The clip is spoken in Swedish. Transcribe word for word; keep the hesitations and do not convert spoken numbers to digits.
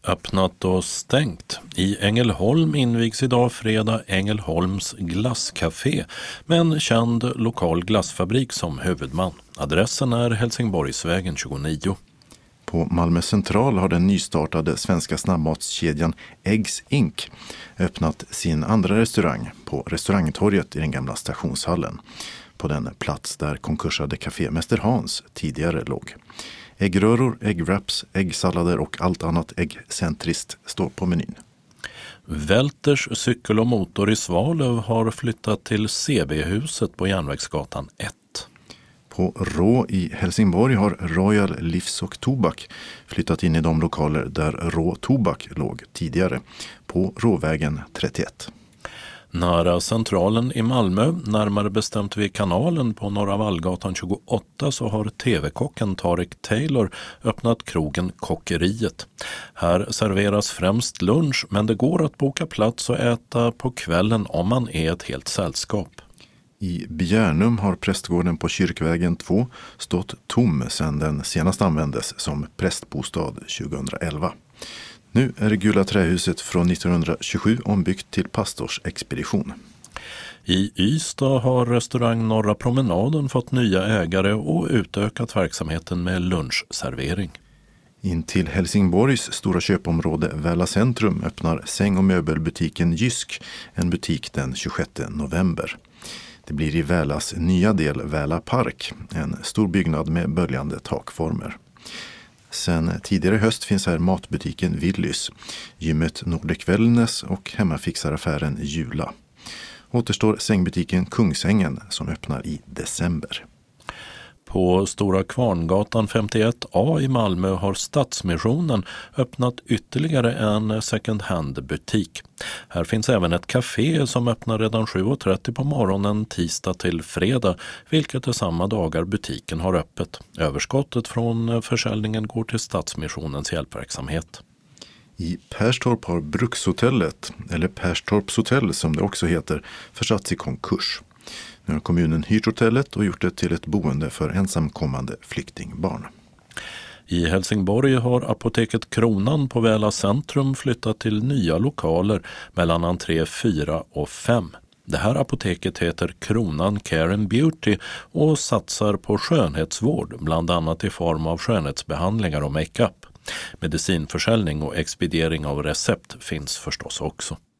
Öppnat och stängt. I Ängelholm invigs idag fredag Ängelholms glasscafé med en känd lokal glassfabrik som huvudman. Adressen är Helsingborgsvägen tjugonio. På Malmö central har den nystartade svenska snabbmatskedjan Eggs Inc öppnat sin andra restaurang på restaurangtorget i den gamla stationshallen. På den plats där konkursade Café Mäster Hans tidigare låg. Äggröror, äggwraps, äggsallader och allt annat äggcentriskt står på menyn. Welters cykel och motor i Svalöv har flyttat till C B-huset på Järnvägsgatan ett. På Rå i Helsingborg har Royal Livs och Tobak flyttat in i de lokaler där Rå Tobak låg tidigare, på Råvägen trettioett. Nära centralen i Malmö, närmare bestämt vid kanalen på Norra Vallgatan tjugoåtta, så har tv-kocken Tarek Taylor öppnat krogen Kockeriet. Här serveras främst lunch, men det går att boka plats och äta på kvällen om man är ett helt sällskap. I Bjärnum har prästgården på Kyrkvägen två stått tom sedan den senast användes som prästbostad tjugoelva. Nu är det Gula trähuset från nittonhundratjugosju ombyggt till pastorsexpedition. I Ystad har restaurang Norra Promenaden fått nya ägare och utökat verksamheten med lunchservering. In till Helsingborgs stora köpområde Väla centrum öppnar säng- och möbelbutiken Jysk en butik den tjugosjätte november. Det blir i Välas nya del Väla Park, en stor byggnad med böljande takformer. Sen tidigare höst finns här matbutiken Willys, gymmet Nordic Wellness och hemmafixaraffären Jula. Återstår sängbutiken Kungsängen som öppnar i december. På Stora Kvarngatan femtioett A i Malmö har Stadsmissionen öppnat ytterligare en second hand-butik. Här finns även ett café som öppnar redan sju och trettio på morgonen tisdag till fredag, vilket är samma dagar butiken har öppet. Överskottet från försäljningen går till Stadsmissionens hjälpverksamhet. I Perstorp har Brukshotellet, eller Perstorps hotell som det också heter, försatts i konkurs. Nu har kommunen hyrt hotellet och gjort det till ett boende för ensamkommande flyktingbarn. I Helsingborg har apoteket Kronan på Väla centrum flyttat till nya lokaler mellan entré fyra och fem. Det här apoteket heter Kronan Care and Beauty och satsar på skönhetsvård, bland annat i form av skönhetsbehandlingar och makeup. Medicinförsäljning och expediering av recept finns förstås också.